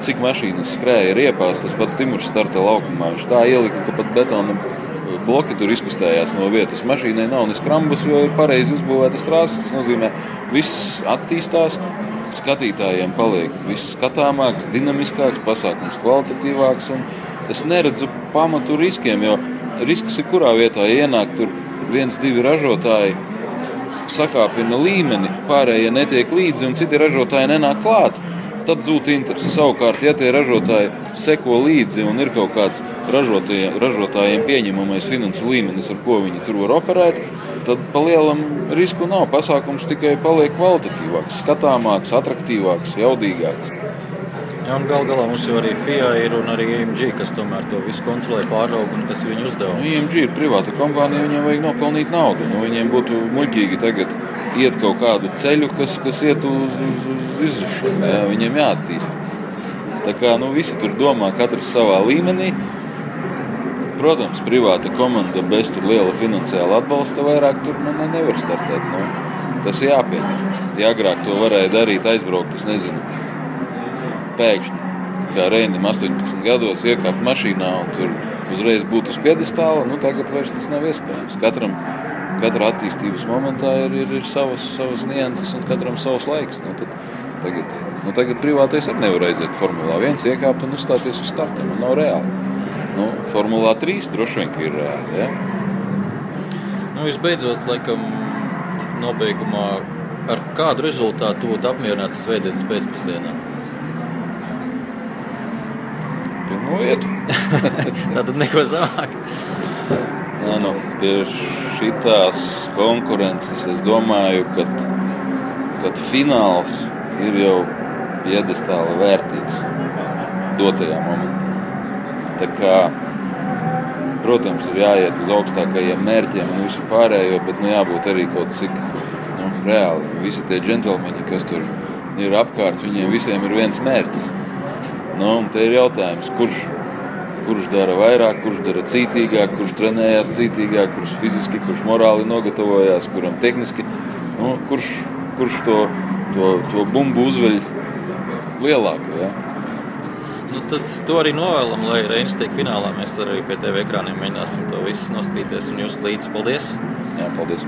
cik mašīnas skrēja riepās, tas pats Timurs starta laukumā. Viņš tā ielika, ka pat betona bloki tur izkustējās no vietas. Mašīnai nav ne skrambus, jo ir pareizi uzbūvētas trāsas. Tas nozīmē, viss attīstās, skatītājiem paliek viss skatāmāks, dinamiskāks, pasākums kvalitatīvāks. Un es neredzu pamatu riskiem, jo risks ir kurā vietā ienāk tur viens, divi ražotāji sakāpina līmeni, pārējie netiek līdzi un citi ražotāji nenāk klāt. Tad zūd interesi. Savukārt, ja tie ražotāji seko līdzi un ir kaut kāds ražotājiem, ražotājiem pieņemamais finansu līmenis, ar ko viņi tur var operēt, tad pa lielam risku nav. Pasākums tikai paliek kvalitatīvāks, skatāmāks, atraktīvāks, jaudīgāks. Ja, un gal galā mums jau arī F I A ir un arī I M G, kas tomēr to visu kontrolē, pārauga, un tas ir viņu uzdevums. Nu, I M G ir privāta kompānija, viņiem vajag nopelnīt naudu. Nu, viņiem būtu muļķīgi tagad iet kaut kādu ceļu, kas, kas iet uz, uz, uz izzušanu. Ja? Viņiem jāattīst. Tā kā nu, visi tur domā, katrs savā līmenī. Protams, privāta komanda bez tur liela finansiāla atbalsta vairāk tur nu, nevar startēt. Nu, tas ir jāpieņem. Ja agrāk to varēja darīt, aizbraukt, es nezinu, pēkšņi, kā Reinim astoņpadsmit gados iekāpt mašīnā un tur uzreiz būt uz piedestāla, nu tagad vairs tas nav iespējams. Katram, katra attīstības momentā ir, ir, ir savas, savas nianses un katram savs laiks. Nu, tad, tagad, nu, tagad privātais arī nevar aiziet Formulā viens, iekāpt un uzstāties uz starta. Nu, nav reāli. Nu, Formulā trīs droši vien, ka ir reāli. Ja? Nu, visbeidzot, laikam, nobeigumā, ar kādu rezultātu būtu apmierināts svētdienas pēcpusdienā? Pirmo vietu. Tātad neko zamāk. Nē, nu, pie šitās konkurences es domāju, kad, kad fināls ir jau piedestāla vērtīgs dotajā momentā. Tā kā, protams, ir jāiet uz augstākajiem mērķiem un visu pārējo, bet nu, jābūt arī kaut cik nu, reāli. Visi tie džentelmeņi, kas tur ir apkārt, viņiem visiem ir viens mērķis. Nu, un te ir jautājums, kurš, kurš dara vairāk, kurš dara cītīgāk, kurš trenējās cītīgāk, kurš fiziski, kurš morāli nogatavojās, kuram tehniski, nu, kurš, kurš to, to, to bumbu uzveļ lielāku. Ja? Nu, tad to arī novēlam, lai Reinis tiek finālā. Mēs arī pie T V ekrāniem mēģināsim to visu nostīties un jūs līdzi. Paldies! Jā, paldies!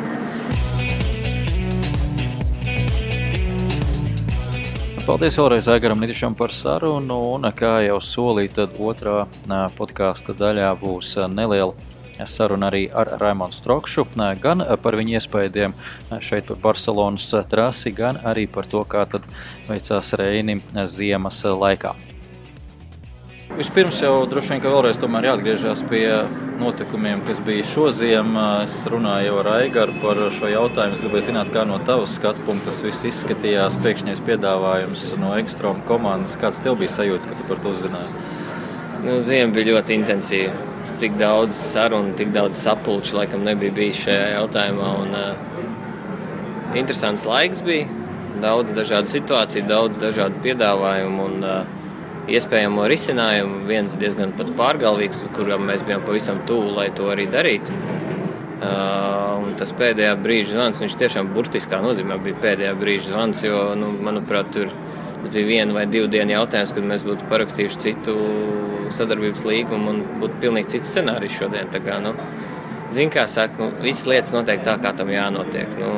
Paldies vēlreiz Aigaram Nidišam par sarunu, un kā jau solīju, tad otrā podkāsta daļā būs neliela saruna arī ar Raimondu Strokšu, gan par viņa iespējām šeit par Barcelonas trasi, gan arī par to, kā tad veicās Reinim ziemas laikā. Vispirms jau droši vien, ka vēlreiz tomēr jāatgriežas pie notikumiem, kas bija šoziem. Es runāju jau ar Aigaru par šo jautājumu. Es gribēju zināt, kā no tavas skatu punkta tas viss izskatījās, pēkšņais piedāvājums no Ekstrom komandas. Kāds tev bija sajūts, ka tu par to uzzināji? Nu, ziema bija ļoti intensīva. Tik daudz sarunu, tik daudz sapulču laikam nebija bijis šajā jautājumā. Un, uh, interesants laiks bija. Daudz dažādu situāciju, daudz dažādu piedāvājumu un uh, iespējamo risinājumu. Viens diezgan pat pārgalvīgs, kuram mēs bijām pavisam tuvu, lai to arī darītu. Uh, un tas pēdējā brīža zvans, viņš tiešām burtiskā nozīmē bija pēdējā brīža zvans, jo, nu, manuprāt, tur bija viena vai divu dienu jautājums, kad mēs būtu parakstījuši citu sadarbības līgumu un būtu pilnīgi cits scenārijs šodien. Tā kā, nu, zin, kā saka, nu, visas lietas notiek tā, kā tam jānotiek. Nu,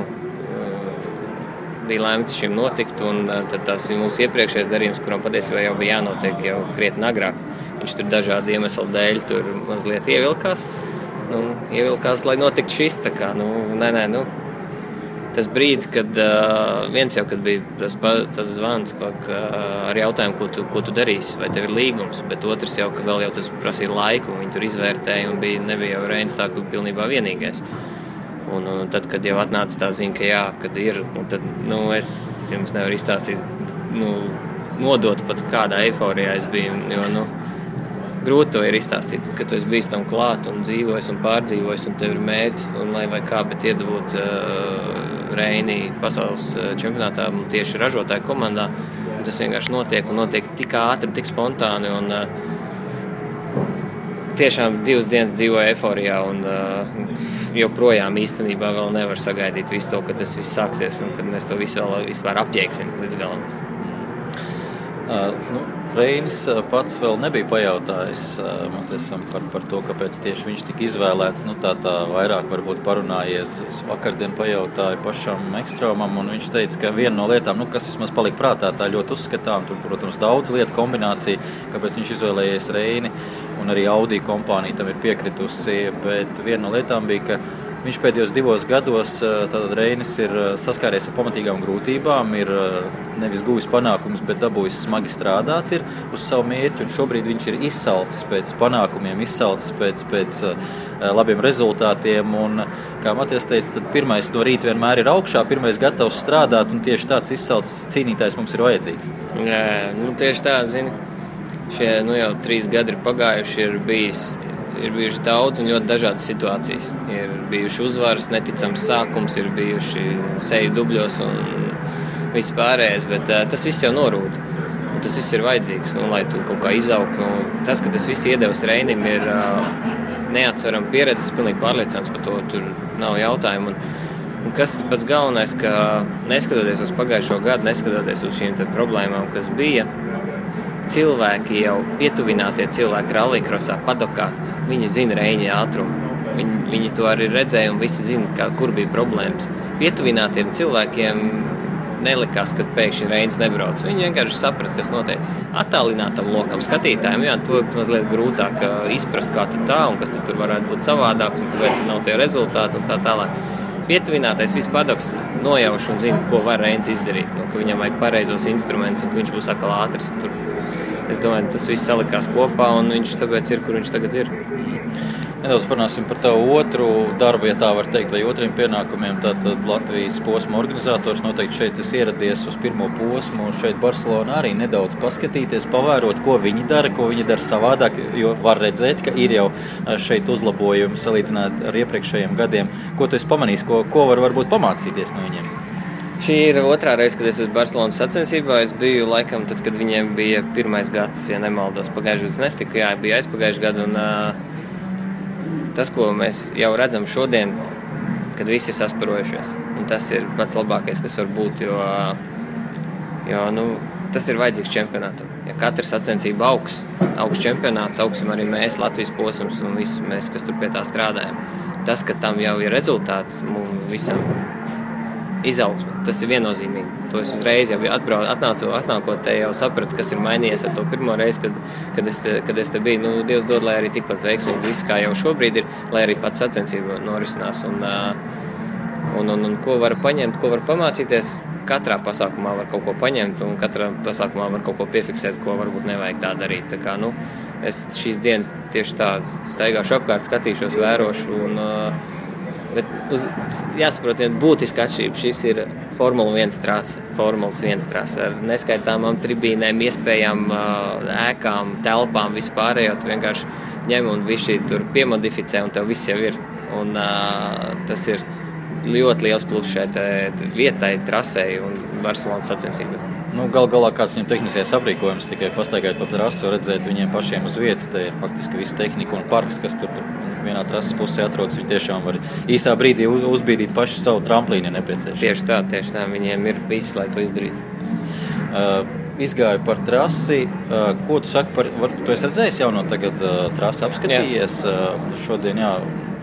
bija lēmts šim notikt, un tad tas ir mūsu iepriekšējais darījums, kuram patiesībā jau bija jānotiek jau krietni agrāk. Viņš tur dažādu iemeslu dēļ tur mazliet ievilkās. Nu, ievilkās, lai notiktu šis, tā kā, nu, nē, nē, nu, tas brīdis, kad uh, viens jau, kad bija tas, tas zvans, ka, ar jautājumu, ko tu, ko tu darīsi, vai tev ir līgums, bet otrs jau, ka vēl jau tas prasīja laiku, un viņi tur izvērtēja, un bija, nebija jau Reinis tā, ka pilnībā vienīgais. Un, un tad, kad jau atnāca tā ziņa, ka jā, kad ir, tad, nu, es jums nevaru izstāstīt, nu, nodot pat kādā eiforijā es biju, jo, nu, grūti to ir izstāstīt, kad tu esi bijis tam klāt un dzīvojis un pārdzīvojis, un tev ir mērķis, un lai vai kā, bet iedabūt uh, Reini pasaules čempionātā un tieši ražotāju komandā, un tas vienkārši notiek, un notiek tik ātri, tik spontāni, un uh, tiešām divas dienas dzīvoju eiforijā, un uh, joprojām īstenībā vēl nevar sagaidīt visu to, kad tas viss sāksies un kad mēs to visu vēl vispār apjēgsim līdz galam. Uh, nu, Reinis pats vēl nebija pajautājis Matiesam par, par to, kāpēc tieši viņš tika izvēlēts. Nu, tā, tā vairāk varbūt parunājies. Es vakardien pajautāju pašam Ekstromam, un viņš teica, ka viena no lietām, nu, kas vismaz palika prātā, tā ļoti uzskatām, tur, protams, daudz lietu kombinācija, kāpēc viņš izvēlējies Reini, un arī Audi kompānija tam ir piekritusi, bet viena no lietām bija, ka viņš pēdējos divos gados, tātad Reinis ir saskāries ar pamatīgām grūtībām, ir nevis guvis panākumus, bet dabūjis smagi strādāt ir uz savu mērķi, un šobrīd viņš ir izsalcis pēc panākumiem, izsalcis pēc, pēc labiem rezultātiem, un, kā Matijas teica, tad pirmais no rīta vienmēr ir augšā, pirmais gatavs strādāt, un tieši tāds izsalcis cīnītājs mums ir vajadzīgs. Jā, nu tieši tā, zini, šie, nu jau trīs gadi ir pagājuši, ir bijis Ir bijuši daudz un ļoti dažādas situācijas. Ir bijuši uzvaras, neticams sākums, ir bijuši seju dubļos un viss pārējais, bet uh, tas viss jau norūda. Un tas viss ir vajadzīgs, un, lai tu kaut kā izaugtu. Nu, tas, ka tas viss iedevis Reinim, ir uh, neatsverama pieredze, es pilnīgi pārliecināts par to, tur nav jautājumu. Un, un kas pats galvenais, ka neskatoties uz pagājušo gadu, neskatoties uz šīm te problēmām, kas bija, cilvēki jau pietuvinātie cilvēki rallycrossā, padokā, viņi zina Reini ātrumu. Viņi, viņi to arī redzēja un visi zina, kā, kur bija problēmas. Pietuvinātiem cilvēkiem nelikās, ka pēkšņi Reinis nebrauc. Viņi vienkārši saprata, kas notiek. Attālinātam lokam skatītājiem, jā, to mazliet grūtāk izprast, kā tad tā un kas tad tur varētu būt savādāks un kāpēc nav tie rezultāti un tā tālāk. Pietuvinātais viss padoks nojauš un zina, ko var Reinis izdarīt. Nu, ka viņam vajag pareizos instrumentus un ka viņš būs atkal ātrs. Tur, es domāju, tas viss salikās kopā un viņš tāpēc ir, kur viņš tagad ir. Nedaudz parunāsim par tavu otru darbu, ja tā var teikt, vai otriem pienākumiem. Tātad Latvijas posma organizators noteikti šeit es ieradies uz pirmo posmu, un šeit Barcelonā arī nedaudz paskatīties, pavērot, ko viņi dara, ko viņi dara savādāk, jo var redzēt, ka ir jau šeit uzlabojumi salīdzināt ar iepriekšējiem gadiem. Ko tu esi pamanījis, ko, ko var varbūt pamācīties no viņiem? Šī ir otrā reize, kad es esmu Barcelonas sacensībā. Es biju laikam tad, kad viņiem bija pirmais gads, ja nemaldos. Pagājušajā gads netika, jā, bija aizpagājušajā gadu. Un, uh, tas, ko mēs jau redzam šodien, kad visi ir sasparojušies. Un tas ir pats labākais, kas var būt, jo, jo nu, tas ir vajadzīgs čempionātam. Ja katra sacensība augs, augs čempionāts, augsim arī mēs, Latvijas posms un visi mēs, kas tur pie tā strādājam. Tas, ka tam jau ir rezultāts, mums visam izaugsme, tas ir viennozīmīgi. To es uzreiz jau atbrauc, atnācu, atnākot te jau sapratu, kas ir mainījies ar to pirmo reizi, kad, kad, es, te, kad es te biju. Nu, Dievs dod, lai arī tikpat veiksmīgi viss, kā jau šobrīd ir, lai arī pats sacensība norisinās. Un, un, un, un ko var paņemt, ko var pamācīties, katrā pasākumā var kaut ko paņemt un katrā pasākumā var kaut ko piefiksēt, ko varbūt nevajag tā darīt. Tā kā, nu, es šīs dienas tieši tā staigāšu apkārt, skatīšos, vērošu un bet uz, jāsaprot, viena būtiska atšķirība. Šis ir Formula viens trase, Formulas viens trase ar neskaitāmām tribīnēm, iespējām, ēkām, telpām, vispārējo. Tu vienkārši ņem un višķi tur piemodificē un tev viss jau ir. Un uh, tas ir ļoti liels plus šai vietai, trasei un Barcelonas sacensībai. Nu, gal galā kāds viņam tehniskais aprīkojums, tikai pastaigājot pa trasi, redzēt viņiem pašiem uz vietas. Te ir faktiski visa tehnika un parks, kas tur, tur vienā trases pusē atrodas. Viņi tiešām var īsā brīdī uz, uzbīdīt paši savu tramplīnu, ja nepieciešams. Tieši tā, tieši tā. Viņiem ir viss, lai to izdarītu. Uh, izgāju par trasi. Uh, ko tu saki par, var, tu esi redzējis jau no tagad uh, trasi apskatījies? Uh, šodien, jā,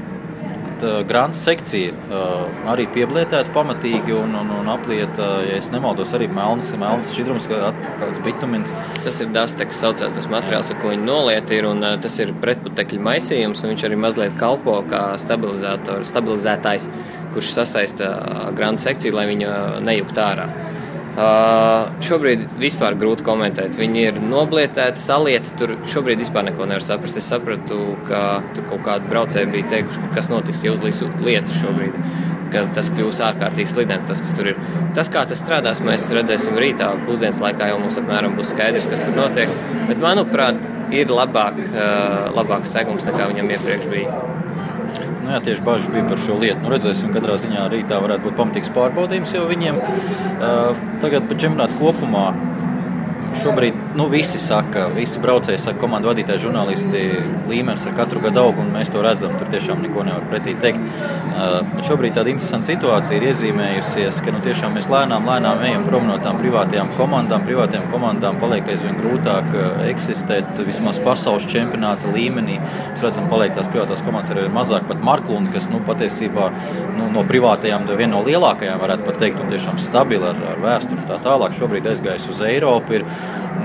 Grants sekcija uh, arī pieblietēta pamatīgi un, un, un aplieta, ja es nemaldos, arī melns, melns šķidrums, kāds bitumins. Tas ir Dasteks saucās tas materiāls, ar ko viņi nolieta ir, un uh, tas ir pretputekļu maisījums, un viņš arī mazliet kalpo kā stabilizētājs, kurš sasaista Grants sekciju, lai viņa nejukt ārā. Uh, šobrīd vispār grūti komentēt. Viņi ir noblietēti, salieti, tur šobrīd vispār neko nevar saprast. Es sapratu, ka tur kaut kādi braucēji bija teikuši, ka kas notiks, ja uzlīs lietas šobrīd, ka tas kļūs ārkārtīgi slidens, tas, kas tur ir. Tas, kā tas strādās, mēs redzēsim rītā, pusdienas laikā jau mums apmēram būs skaidrs, kas tur notiek. Bet, manuprāt, ir labāk, uh, labāk segums nekā viņam iepriekš bija. Nu jā, tieši bažas bija par šo lietu. Nu, redzēsim, katrā ziņā rītā varētu būt pamatīgs pārbaudījums jau viņiem. Uh, tagad par čempionātu kopumā. šobrīd nu, visi saka, visi braucēji saka, komandu vadītāji, žurnālisti līmenis ar katru gadu aug, un mēs to redzam, tur tiešām neko nevar pretī teikt. Uh, bet šobrīd tāda interesanta situācija ir iezīmējusies, ka nu, tiešām mēs lēnām, lēnām ejam prom no tām privātajām komandām. Privātajām komandām paliek aizvien grūtāk eksistēt vismaz pasaules čempionāta līmenī. Mēs redzam, paliek tās privātās komandas arī mazāk, pat Marklund, kas nu, patiesībā nu, no privātajām viena no lielākajām varētu pat teikt, un tiešām stabili ar, ar vēsturi un tā tālāk. Šobrīd aizgājis uz Eiropu. Ir,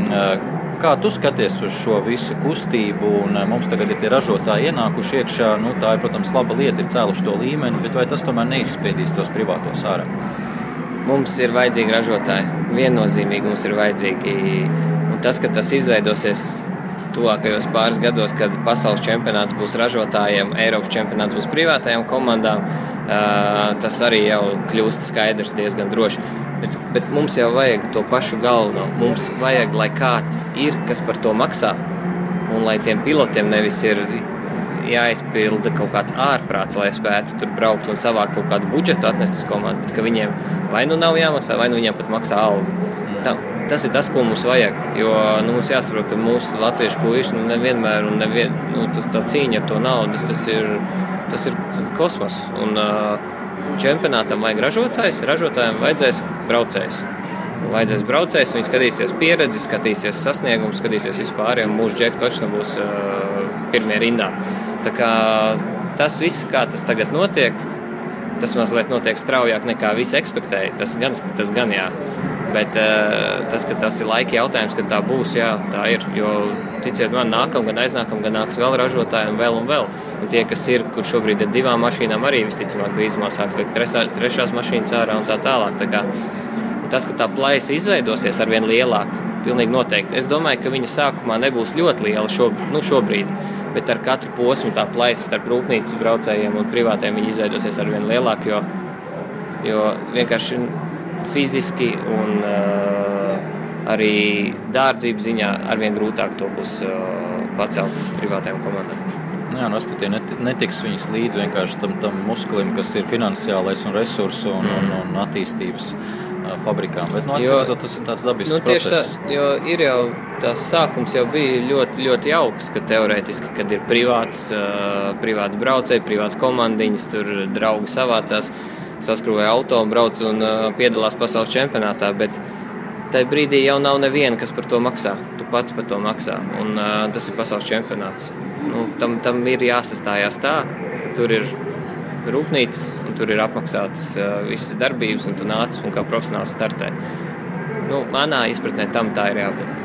kā tu skaties uz šo visu kustību, un mums tagad ir tie ražotāji ienākuši iekšā, nu, tā ir, protams, laba lieta, ir cēluši to līmeni, bet vai tas tomēr neizspiedīs tos privātos ārā? Mums ir vajadzīgi ražotāji, viennozīmīgi mums ir vajadzīgi, un tas, ka tas izveidosies tuvākajos pāris gados, kad pasaules čempionāts būs ražotājiem, Eiropas čempionāts būs privātajām komandām, tas arī jau kļūst skaidrs diezgan droši. Bet, bet mums jau vajag to pašu galveno. Mums vajag, lai kāds ir, kas par to maksā, un lai tiem pilotiem nevis ir jāizpilda kaut kāds ārprāts, lai spētu tur braukt un savākt kaut kādu budžetu atnest uz komandu, bet ka viņiem vai nu nav jāmaksā, vai nu viņiem pat maksā algu. Tā, tas ir tas, ko mums vajag, jo nu, mums jāsaprot, ka mūsu latviešu puiši nu, nevienmēr un nevien, nu, tas, tā cīņa ar to naudas, tas ir, tas ir kosmos. Un, uh, čempionātam vajag ražotājs, ražotājiem vajadzēs braucējs. Vajadzēs braucējs, viņi skatīsies pieredzi, skatīsies sasniegumus, skatīsies vispār, un mūsu džeki točni būs uh, pirmie rindā. Tā kā tas viss, kā tas tagad notiek, tas mazliet notiek straujāk nekā visi ekspektēja. Tas gan, tas gan jā. Bet uh, tas, ka tas ir laika jautājums, kad tā būs, jā, tā ir. Jo, ticiet man, nākam, gan aiznākam, gan nāks vēl ražotājiem, vēl un vēl. Un tie, kas ir, kur šobrīd ir divām mašīnām, arī visticamāk drīzumā sāks likt trešā, trešās mašīnas ārā un tā tālāk. Tā kā, tas, ka tā plaisa izveidosies arvien lielāk, pilnīgi noteikti. Es domāju, ka viņa sākumā nebūs ļoti liela šo, nu, šobrīd, bet ar katru posmu tā plaisa starp rūpnīcas braucējiem un privātiem viņa izveidosies arvien lielāk, jo, jo vienkārši fiziski un uh, arī dārdzības ziņā arvien grūtāk to būs uh, pacelt privātajām komandām. Jā, nu, respektīvi netiks viņas līdz vienkārši tam, tam muskulim, kas ir finansiālais un resursu un, un, un attīstības uh, fabrikām. Bet, nu, atcīmredzot, tas ir tāds dabisks nu, process. Tā, jo ir jau, tās sākums jau bija ļoti, ļoti jauks, ka teorētiski, kad ir privāts, uh, privāts braucēji, privāts komandiņas, tur draugi savācās, saskrūvēja auto un brauc un uh, piedalās pasaules čempionātā, bet tajā brīdī jau nav neviena, kas par to maksā. Tu pats par to maksā, un uh, tas ir pasaules čempionāts. Nu, tam, tam ir jāsastājās tā, ka tur ir rūpnīcas un tur ir apmaksātas uh, visas darbības, un tu nāc un kā profesionāls startē. Nu, manā izpratnē tam tā ir jābūt.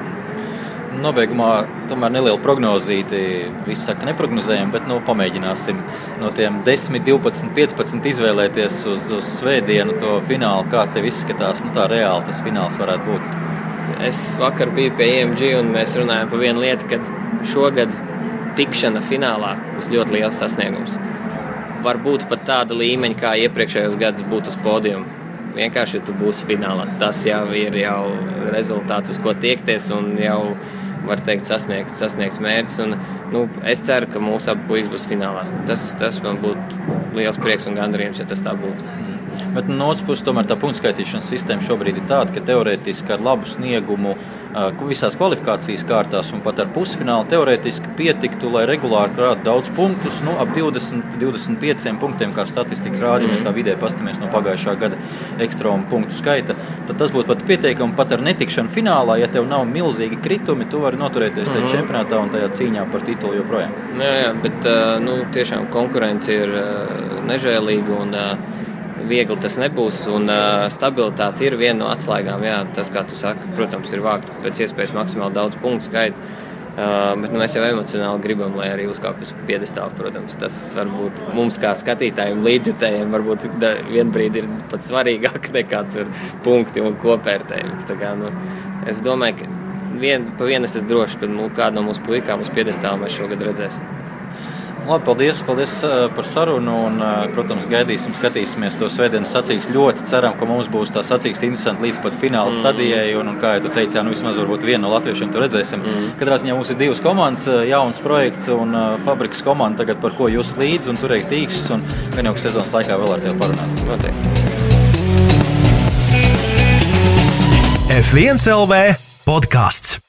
Nobeigumā tomēr neliela prognozīti, visi saka neprognozējam, bet nu, pamēģināsim no tiem desmit, divpadsmit, piecpadsmit izvēlēties uz, uz svētdienu to finālu, kā tev izskatās, nu tā reāli tas fināls varētu būt. Es vakar biju pie E M G un mēs runājam par vienu lietu, ka šogad tikšana finālā būs ļoti liels sasniegums. Varbūt pat tāda līmeņa, kā iepriekšējos gadus būtu uz pódiumu. Vienkārši, ja tu būsi finālā, tas jau ir jau rezultāts, uz ko tiekties un jau var teikt, sasniegts, sasniegts mērķis. Un, nu, es ceru, ka mūsu abi puikas būs finālā. Tas, tas man būtu liels prieks un gandarījums, ja tas tā būtu. Bet no otras puses, tomēr tā punktskaitīšanas sistēma šobrīd ir tāda, ka teorētiski ar labu sniegumu visās kvalifikācijas kārtās un pat ar pusfinālu teorētiski pietiktu, lai regulāri krātu daudz punktus, nu, ap divdesmit, divdesmit pieciem punktiem, kā statistika rāda, ja mēs tā vidē pastamies no pagājušā gada ekstra punktu skaita, tad tas būtu pat pieteikami pat ar netikšanu finālā, ja tev nav milzīgi kritumi, tu vari noturēties tajā čempionātā un tajā cīņā par titulu joprojām. Jā, jā, bet nu, tiešām konkurence ir nežēlīga un viegli tas nebūs, un uh, stabilitāte ir viena no atslēgām. Jā, tas, kā tu saki, protams, ir vākt pēc iespējas maksimāli daudz punktu skaitu, uh, bet nu, mēs jau emocionāli gribam, lai arī uzkāp uz piedestālu, protams. Tas varbūt mums kā skatītājiem, līdzjutējiem, varbūt vienbrīd ir pat svarīgāk nekā tur punkti un kopvērtējums. Tā kā, nu, es domāju, ka vien, pa vienu es esmu droši, ka kādu no mūsu puikām uz piedestālu mēs šogad redzēsim. Labi, paldies, paldies par sarunu un, protams, gaidīsim, skatīsimies to svētdienas sacīksti. Ļoti ceram, ka mums būs tā sacīksti interesanti līdz pat fināla stadijai un, un kā jau tu teici, jā, nu vismaz varbūt vienu no latviešiem tu redzēsim. Mm. Katrā ziņā mums ir divas komandas, jauns projekts un fabrikas komanda tagad, par ko jūs līdz un turēt tīkšķis un gan jau sezonas laikā vēl ar tevi parunās. F viens L V podkāsts.